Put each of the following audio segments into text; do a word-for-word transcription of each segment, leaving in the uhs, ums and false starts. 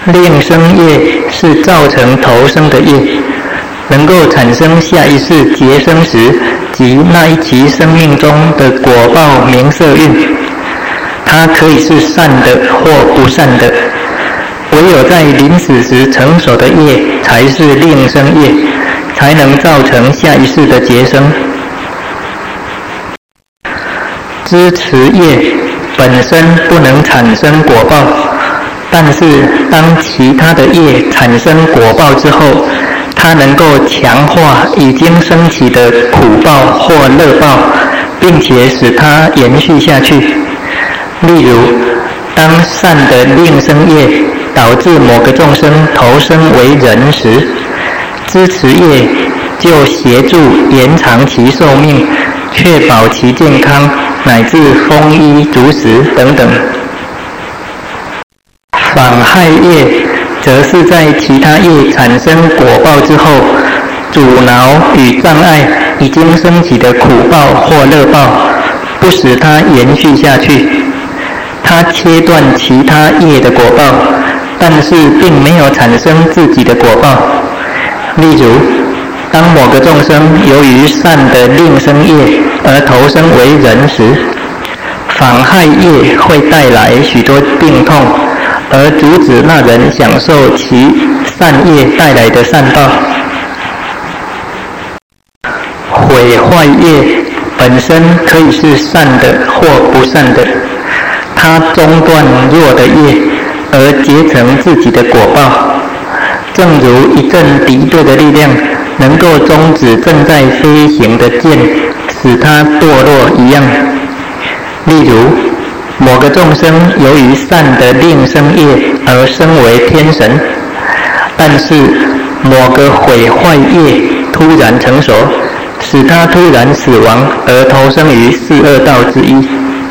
令生业是造成投生的业，能够产生下一世结生时及那一期生命中的果报名色运，它可以是善的或不善的，唯有在临死时成熟的业才是令生业，才能造成下一世的结生。支持业本身不能产生果报，但是当其他的业产生果报之后，它能够强化已经升起的苦报或乐报，并且使它延续下去。例如，当善的令生业导致某个众生投生为人时，支持业就协助延长其寿命，确保其健康，乃至丰衣足食等等。妨害业则是在其他业产生果报之后，阻挠与障碍已经升起的苦报或乐报，不使它延续下去。它切断其他业的果报，但是并没有产生自己的果报。例如，当某个众生由于善的令生业而投生为人时，妨害业会带来许多病痛，而阻止那人享受其善业带来的善报。毁坏业本身可以是善的或不善的，它中断弱的业，而结成自己的果报，正如一阵敌对的力量能够终止正在飞行的箭，使它堕落一样。例如，某个众生由于善的令生业而升为天神，但是某个毁坏业突然成熟，使他突然死亡而投生于四恶道之一。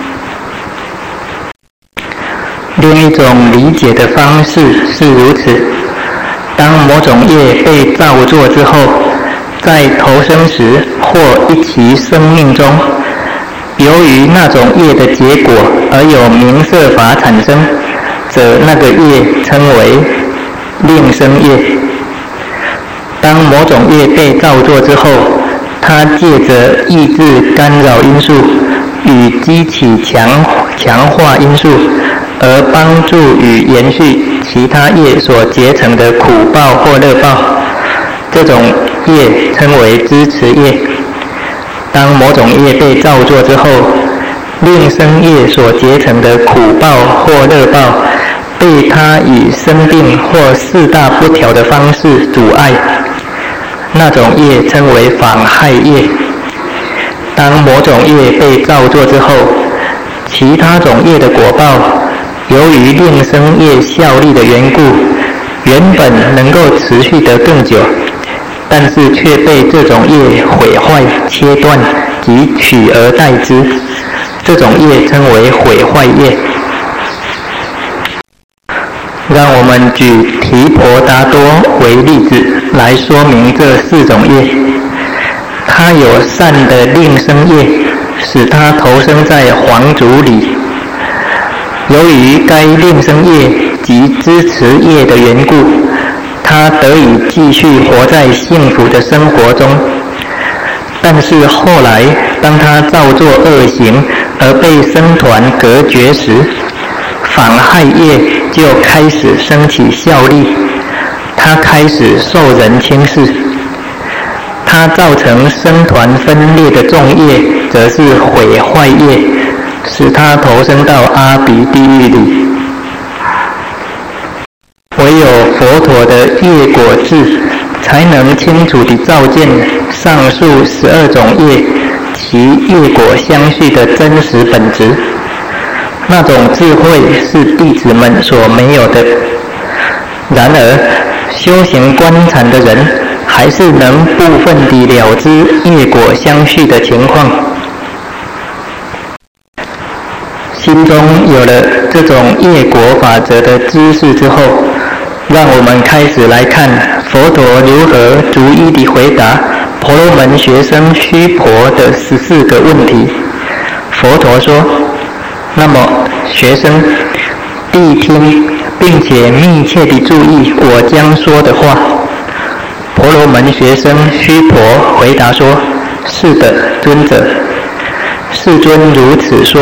另一种理解的方式是如此：当某种业被造作之后，在投生时或一期生命中，由于那种业的结果而有名色法产生，则那个业称为令生业。当某种业被造作之后，它借着抑制干扰因素与激起强强化因素，而帮助与延续其他业所结成的苦报或乐报，这种业称为支持业。当某种业被造作之后，令生业所结成的苦报或乐报被它以生病或四大不调的方式阻碍，那种业称为妨害业。当某种业被造作之后，其他种业的果报由于令生业效力的缘故，原本能够持续得更久，但是却被这种业毁坏、切断及取而代之，这种业称为毁坏业。让我们举提婆达多为例子来说明这四种业。它有善的令生业，使它投生在皇族里。由于该令生业及支持业的缘故，他得以继续活在幸福的生活中。但是后来，当他造作恶行而被僧团隔绝时，妨害业就开始升起效力，他开始受人轻视。他造成僧团分裂的重业，则是毁坏业，使他投生到阿鼻地狱里。唯有佛陀的业果智，才能清楚地照见上述十二种业其业果相续的真实本质。那种智慧是弟子们所没有的。然而，修行观禅的人还是能部分地了知业果相续的情况。心中有了这种业果法则的知识之后，让我们开始来看佛陀如何逐一地回答婆罗门学生须婆的十四个问题。佛陀说：那么学生，谛听， 并且密切地注意我将说的话。婆罗门学生须婆回答说：是的，尊者。世尊如此说。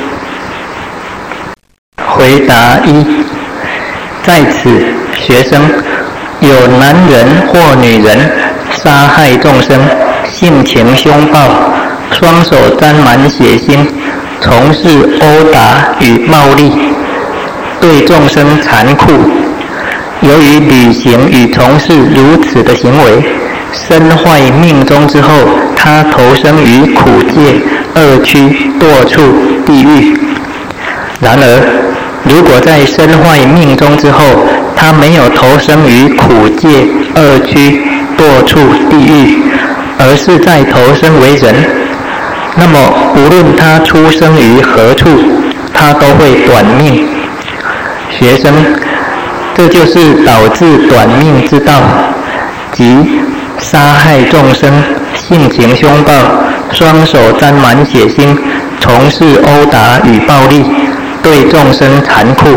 回答一：在此，学生有男人或女人杀害众生，性情凶暴，双手沾满血腥，从事殴打与暴力，对众生残酷。由于履行与从事如此的行为，身坏命终之后，他投生于苦界、恶趣、堕处、地狱。然而，如果在身坏命终之后，他没有投生于苦界、恶趣、堕处、地狱，而是在投生为人，那么无论他出生于何处，他都会短命。学生，这就是导致短命之道，即杀害众生，性情凶暴，双手沾满血腥，从事殴打与暴力，对众生残酷。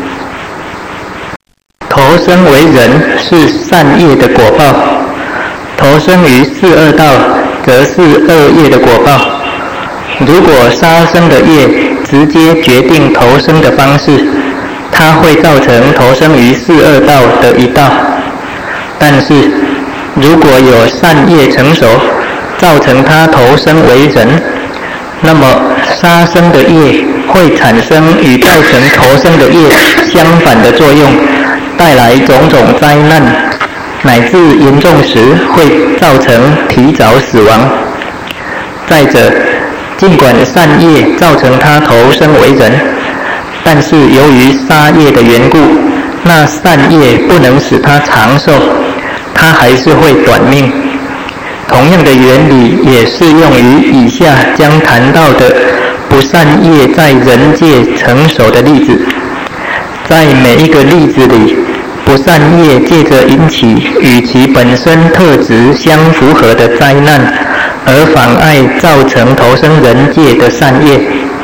投生为人是善业的果报，投生于四恶道则是恶业的果报。如果杀生的业直接决定投生的方式，它会造成投生于四恶道的一道。但是如果有善业成熟，造成他投生为人，那么杀生的业会产生与造成投生的业相反的作用，带来种种灾难，乃至严重时会造成提早死亡。再者，尽管善业造成他投生为人，但是由于杀业的缘故，那善业不能使他长寿，他还是会短命。同样的原理也适用于以下将谈到的不善业在人界成熟的例子。在每一个例子里，不善业借着引起与其本身特质相符合的灾难，而妨碍造成投生人界的善业。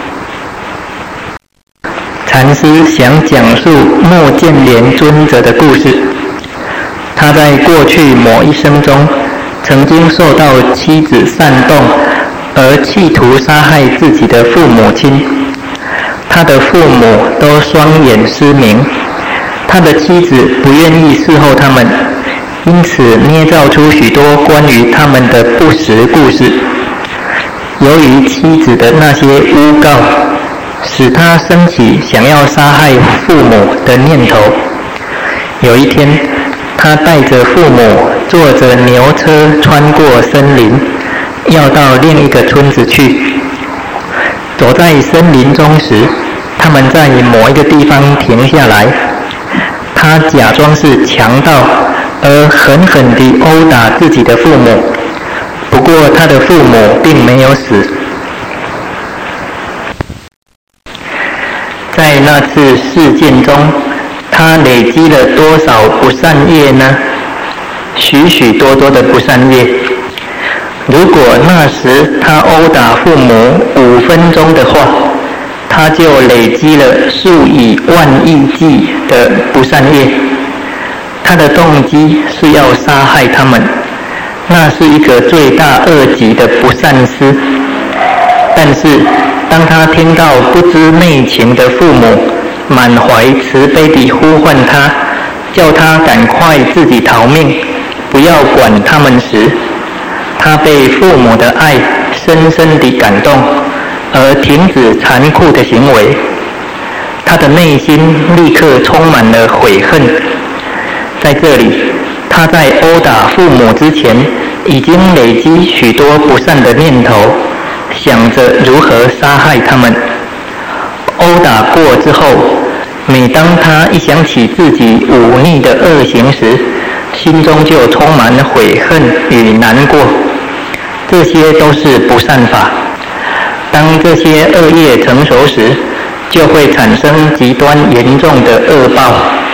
禅师想讲述目犍连尊者的故事。他在过去某一生中，曾经受到妻子煽动，而企图杀害自己的父母亲。他的父母都双眼失明，他的妻子不愿意伺候他们，因此捏造出许多关于他们的不实故事。由于妻子的那些诬告，使他升起想要杀害父母的念头。有一天，他带着父母坐着牛车穿过森林，要到另一个村子去。走在森林中时，他们在某一个地方停下来。他假装是强盗，而狠狠地殴打自己的父母。不过他的父母并没有死。在那次事件中，他累积了多少不善业呢？许许多多的不善业。如果那时他殴打父母五分钟的话，他就累积了数以万亿计的不善业。他的动机是要杀害他们，那是一个罪大恶极的不善思。但是当他听到不知内情的父母满怀慈悲地呼唤他，叫他赶快自己逃命，不要管他们时，他被父母的爱深深地感动，而停止残酷的行为。他的内心立刻充满了悔恨。在这里，他在殴打父母之前，已经累积许多不善的念头，想着如何杀害他们。殴打过之后，每当他一想起自己忤逆的恶行时，心中就充满了悔恨与难过。这些都是不善法。当这些恶业成熟时，就会产生极端严重的恶报。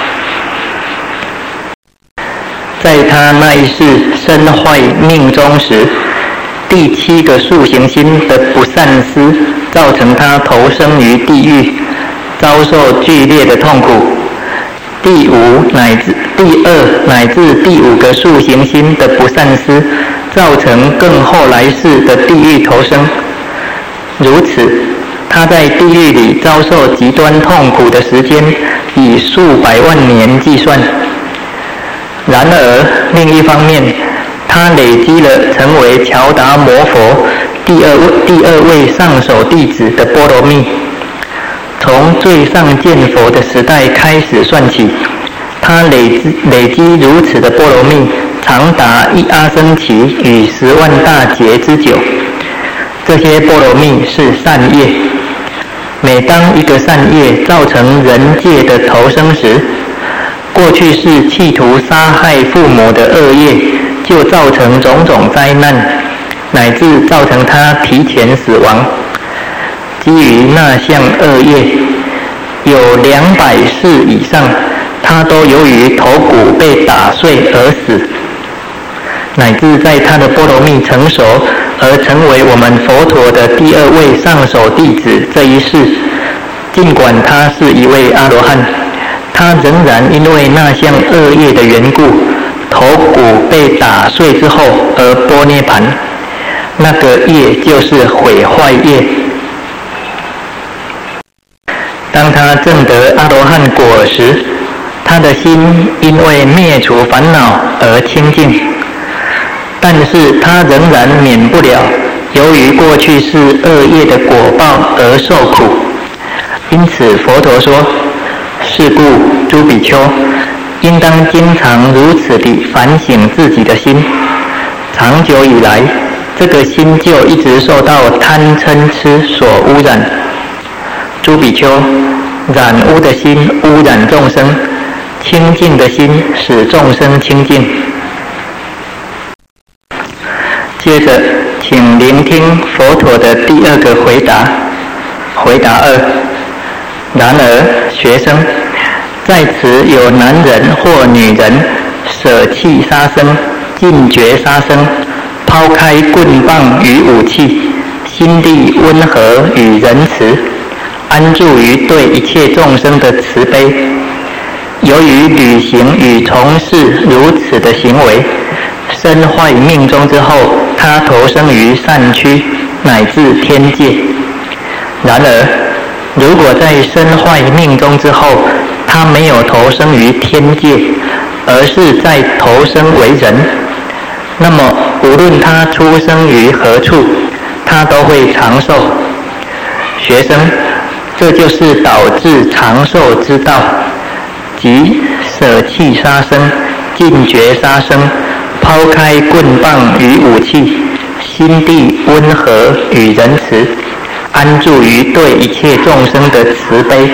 在他那一世身坏命终时，第七个塑形心的不善思造成他投生于地狱，遭受剧烈的痛苦。 第五乃至第二乃至第五个塑行心的不善思，造成更后来世的地狱投生。如此，他在地狱里遭受极端痛苦的时间以数百万年计算。然而另一方面，他累积了成为乔达摩佛第二位第二位上首弟子的波罗蜜。从最上见佛的时代开始算起，他累积累积如此的波罗蜜，长达一阿僧祇与十万大劫之久。这些波罗蜜是善业。每当一个善业造成人界的投生时，过去是企图杀害父母的恶业，就造成种种灾难，乃至造成他提前死亡。基于那项恶业，有两百世以上，他都由于头骨被打碎而死，乃至在他的波罗蜜成熟而成为我们佛陀的第二位上首弟子这一世，尽管他是一位阿罗汉，他仍然因为那项恶业的缘故，头骨被打碎之后而般涅槃。那个业就是毁坏业。当他证得阿罗汉果时，他的心因为灭除烦恼而清净，但是他仍然免不了由于过去是恶业的果报而受苦。因此佛陀说，是故诸比丘应当经常如此地反省自己的心，长久以来这个心就一直受到贪嗔痴所污染。诸比丘，染污的心污染众生，清净的心使众生清净。接着请聆听佛陀的第二个回答。回答二：然而学生，在此有男人或女人舍弃杀生，禁绝杀生，抛开棍棒与武器，心地温和与仁慈，安住于对一切众生的慈悲。由于履行与从事如此的行为，身坏命中之后，他投生于善趣乃至天界。然而如果在身坏命中之后，他没有投生于天界，而是在投生为人，那么无论他出生于何处，他都会长寿。学生，这就是导致长寿之道，即舍弃杀生，禁绝杀生，抛开棍棒与武器，心地温和与仁慈，安住于对一切众生的慈悲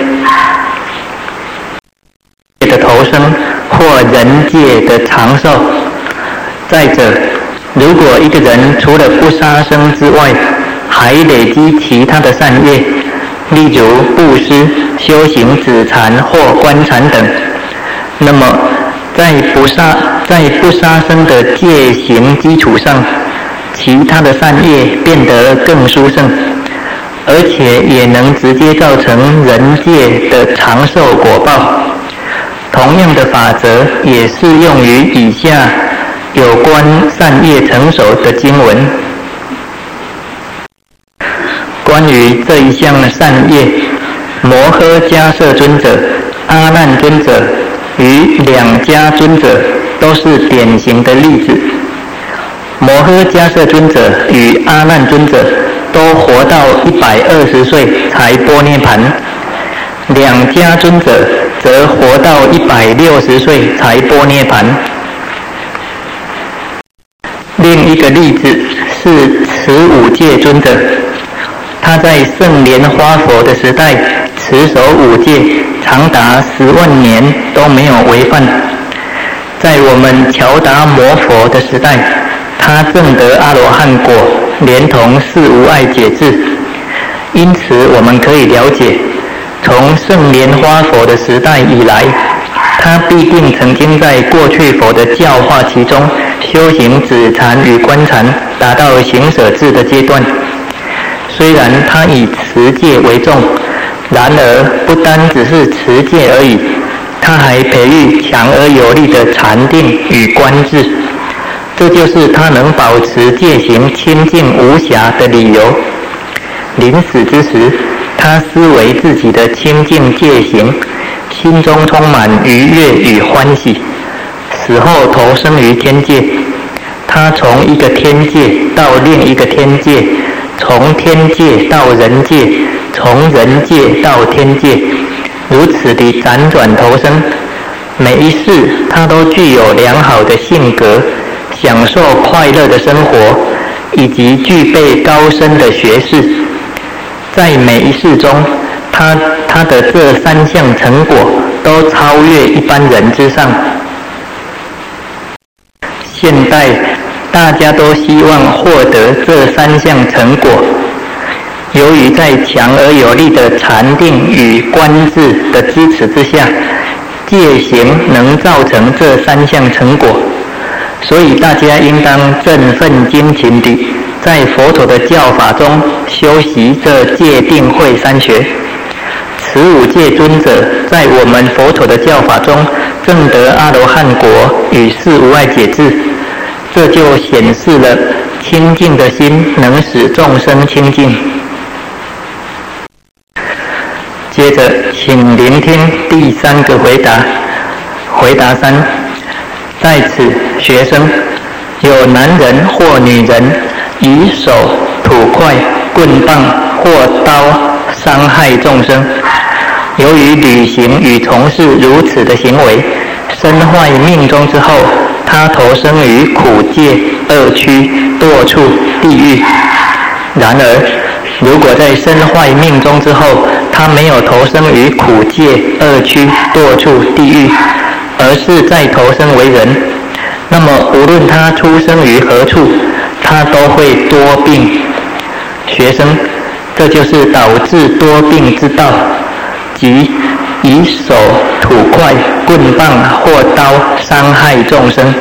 的投生，或人界的长寿。再者，如果一个人除了不杀生之外，还累积其他的善业，例如布施、修行止禅或观禅等，那么在不杀在不杀生的戒行基础上，其他的善业变得更殊胜，而且也能直接造成人界的长寿果报。同样的法则也适用于以下有关善业成熟的经文。关于这一项善业，摩诃迦摄尊者、阿难尊者与两家尊者都是典型的例子。摩诃迦摄尊者与阿难尊者都活到一百二十岁才般涅槃，两家尊者则活到一百六十岁才般涅槃。另一个例子是持五戒尊者，他在圣莲花佛的时代持守五戒，长达十万年都没有违犯。在我们乔达摩佛的时代，他证得阿罗汉果，连同四无碍解智。因此我们可以了解，从圣莲花佛的时代以来，他必定曾经在过去佛的教化其中修行止禅与观禅，达到行舍智的阶段。虽然他以持戒为重，然而不单只是持戒而已，他他还培育强而有力的禅定与观智，这就是他能保持戒行清净无瑕的理由。临死之时，他思维自己的清净戒行，心中充满愉悦与欢喜。死后投生于天界，他从一个天界到另一个天界，从天界到人界，从人界到天界，如此地辗转投生。每一世他都具有良好的性格，享受快乐的生活，以及具备高深的学识。在每一世中，他他的这三项成果都超越一般人之上。现代大家都希望获得这三项成果，由于在强而有力的禅定与观智的支持之下，戒行能造成这三项成果，所以大家应当振奋精勤地在佛陀的教法中修习这戒定慧三学。此五戒尊者在我们佛陀的教法中证得阿罗汉果与四无碍解智，这就显示了清净的心能使众生清净。接着请聆听第三个回答。回答三：在此学生有男人或女人以手、土块、棍棒或刀伤害众生，由于履行与从事如此的行为，身坏命终之后，他投生于苦界、恶趣、堕畜、地狱。然而如果在身坏命终之后，他没有投生于苦界、恶趣、堕畜、地狱，而是再投生为人，那么无论他出生于何处，他都会多病。学生，这就是导致多病之道，即以手、土块、棍棒或刀伤害众生。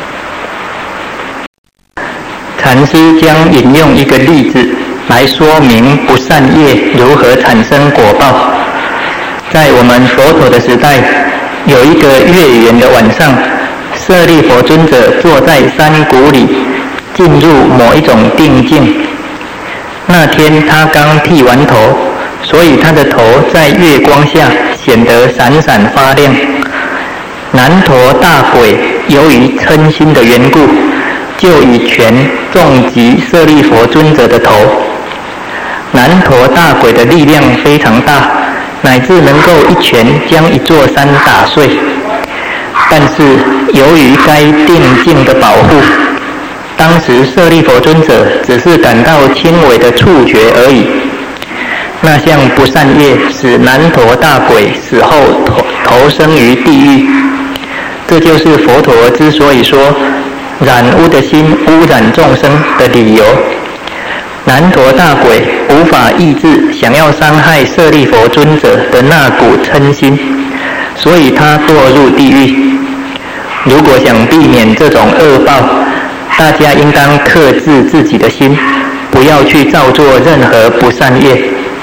禅师将引用一个例子来说明不善业如何产生果报。在我们佛陀的时代，有一个月圆的晚上，舍利弗尊者坐在山谷里，进入某一种定境。那天他刚剃完头，所以他的头在月光下显得闪闪发亮。南陀大鬼由于嗔心的缘故，就以拳重击舍利弗尊者的头。南陀大鬼的力量非常大，乃至能够一拳将一座山打碎。但是由于该定境的保护，当时舍利弗尊者只是感到轻微的触觉而已。那项不善业使南陀大鬼死后投投生于地狱。这就是佛陀之所以说染污的心污染众生的理由。南陀大鬼无法抑制想要伤害舍利弗尊者的那股嗔心，所以他堕入地狱。如果想避免这种恶报，大家应当克制自己的心，不要去造作任何不善业。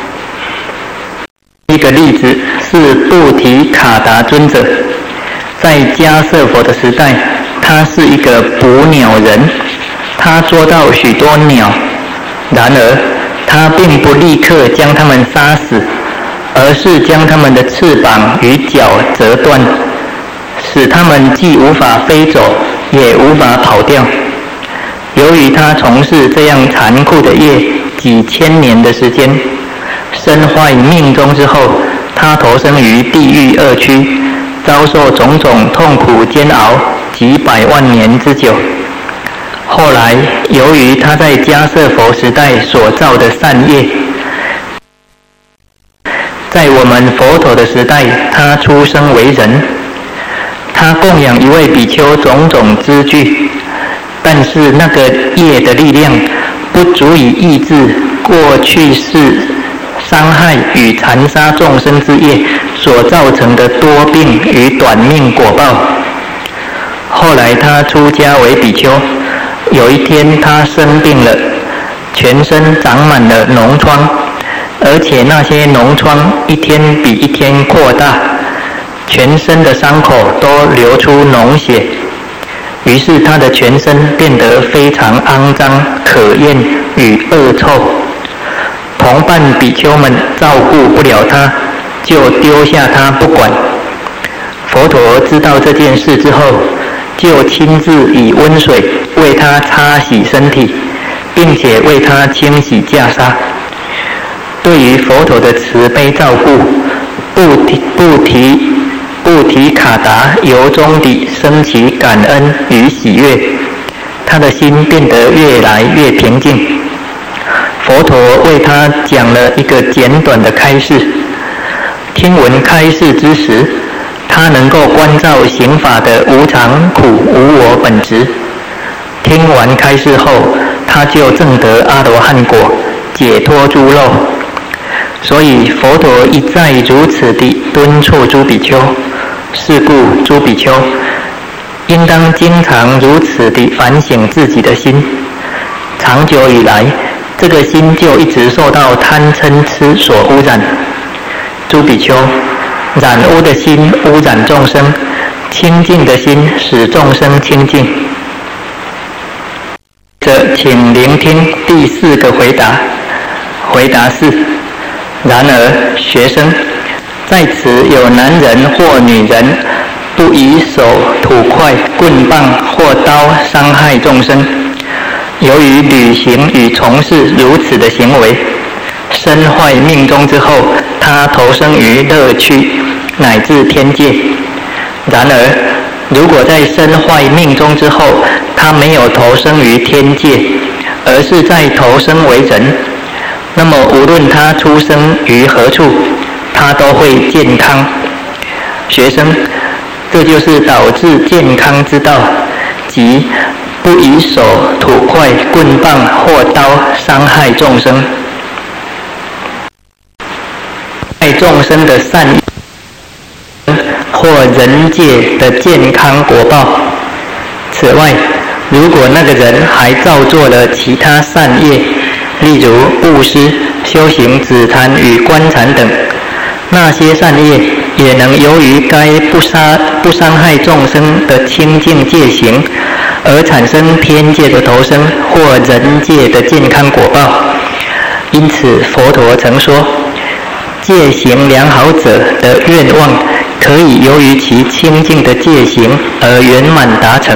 一个例子是布提卡达尊者，在迦舍佛的时代，他是一个捕鸟人，他捉到许多鸟，然而他并不立刻将它们杀死，而是将它们的翅膀与脚折断，使它们既无法飞走，也无法跑掉。由于他从事这样残酷的业几千年的时间，身坏命终之后，他投生于地狱恶趣，遭受种种痛苦煎熬几百万年之久。后来由于他在迦舍佛时代所造的善业，在我们佛陀的时代，他出生为人，他供养一位比丘种种资具，但是那个业的力量不足以抑制过去世伤害与残杀众生之业所造成的多病与短命果报。后来他出家为比丘，有一天他生病了，全身长满了脓疮，而且那些脓疮一天比一天扩大。 全身的伤口都流出脓血，于是他的全身变得非常肮脏、可厌与恶臭。同伴比丘们照顾不了他，就丢下他不管。佛陀知道这件事之后，就亲自以温水为他擦洗身体，并且为他清洗袈裟。对于佛陀的慈悲照顾，布提布提布提卡达由衷地升起感恩与喜悦，他的心变得越来越平静。佛陀为他讲了一个简短的开示。听闻开示之时，他能够关照行法的无常、苦、无我本质。听完开示后，他就证得阿罗汉果，解脱诸漏。所以佛陀一再如此地敦促诸比丘，是故诸比丘应当经常如此地反省自己的心。长久以来，这个心就一直受到贪嗔痴所污染。诸比丘，染污的心污染众生，清净的心使众生清净。这请聆听第四个回答。回答是：然而，学生，在此有男人或女人不以手、土块、棍棒或刀伤害众生，由于履行与从事如此的行为，身坏命终之后，他投生于乐趣乃至天界。然而，如果在身坏命终之后，他没有投生于天界，而是在投生为人，那么无论他出生于何处，他都会健康。学生，这就是导致健康之道，即不以手、土块、棍棒或刀伤害众生。爱众生的善意或人界的健康果报。此外，如果那个人还造作了其他善业，例如布施、修行止禅与观禅等，那些善业也能由于该不杀不伤害众生的清净戒行，而产生天界的投生或人界的健康果报。因此，佛陀曾说，戒行良好者的愿望，可以由于其清净的戒行而圆满达成。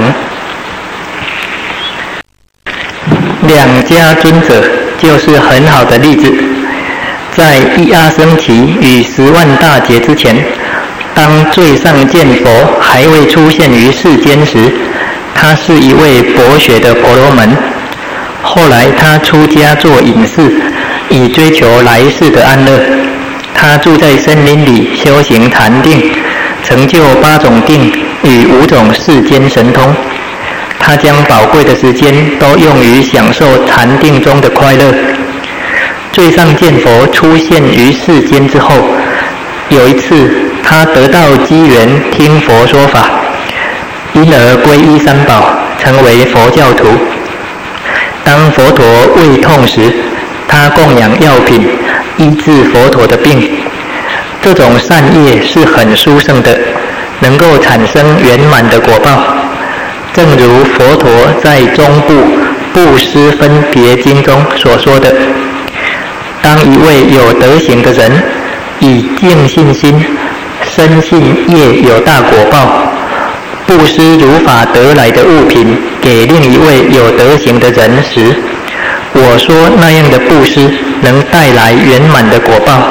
两家尊者就是很好的例子。在一阿僧祇与十万大劫之前，当最上见佛还未出现于世间时，他是一位博学的婆罗门。后来他出家做隐士，以追求来世的安乐。他住在森林里修行禅定，成就八种定与五种世间神通。他将宝贵的时间都用于享受禅定中的快乐。最上见佛出现于世间之后，有一次他得到机缘听佛说法，因而皈依三宝，成为佛教徒。当佛陀胃痛时，他供养药品，医治佛陀的病。这种善业是很殊胜的，能够产生圆满的果报。正如佛陀在中部布施分别经中所说的，当一位有德行的人以净信心深信业有大果报，布施如法得来的物品给另一位有德行的人时，我说那样的布施能带来圆满的果报。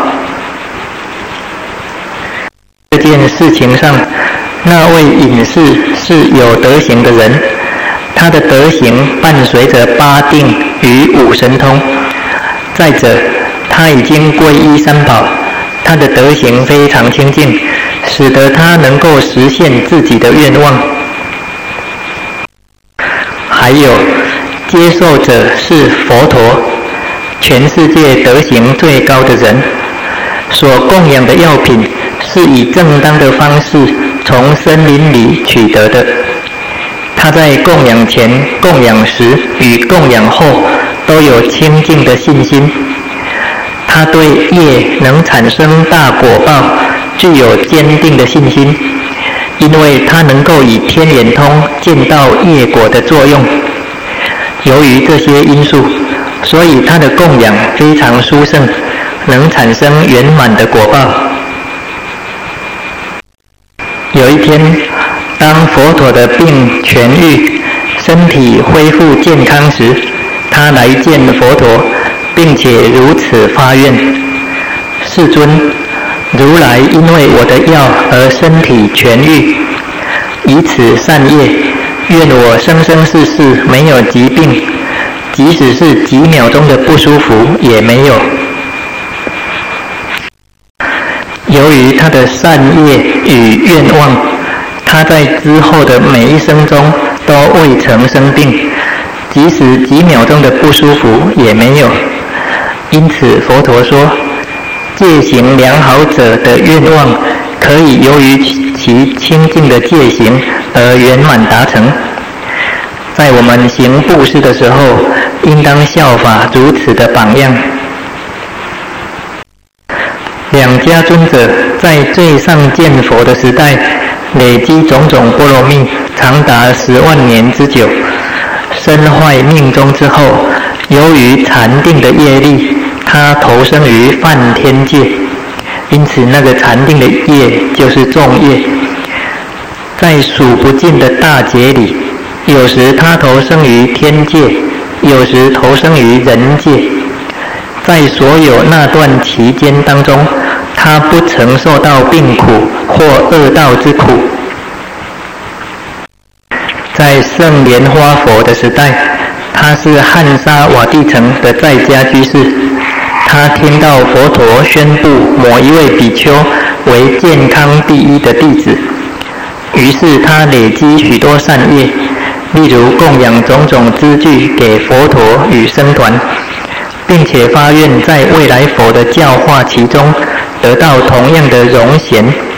这件事情上，那位隐士是有德行的人，他的德行伴随着八定与五神通。再者，他已经皈依三宝，他的德行非常清净，使得他能够实现自己的愿望。还有，接受者是佛陀，全世界德行最高的人，所供养的药品是以正当的方式从森林里取得的。他在供养前、供养时与供养后都有清净的信心。他对业能产生大果报具有坚定的信心，因为他能够以天眼通见到业果的作用。由于这些因素，所以他的供养非常殊胜，能产生圆满的果报。有一天，当佛陀的病痊愈，身体恢复健康时，他来见佛陀，并且如此发愿：世尊，如来因为我的药而身体痊愈，以此善业，愿我生生世世没有疾病，即使是几秒钟的不舒服也没有。由于他的善业与愿望，他在之后的每一生中都未曾生病，即使几秒钟的不舒服也没有。因此佛陀说，戒行良好者的愿望可以由于其清净的戒行而圆满达成。在我们行布施的时候，应当效法如此的榜样。两家尊者在最上见佛的时代，累积种种波罗蜜，长达十万年之久。身坏命终之后，由于禅定的业力，他投生于梵天界，因此那个禅定的业就是众业。在数不尽的大劫里，有时他投生于天界，有时投生于人界。在所有那段期间当中，他不曾受到病苦或恶道之苦。在圣莲花佛的时代，他是汉沙瓦蒂城的在家居士。他听到佛陀宣布某一位比丘为健康第一的弟子，于是他累积许多善业，例如供养种种资具给佛陀与僧团，并且发愿在未来佛的教化其中得到同样的荣衔。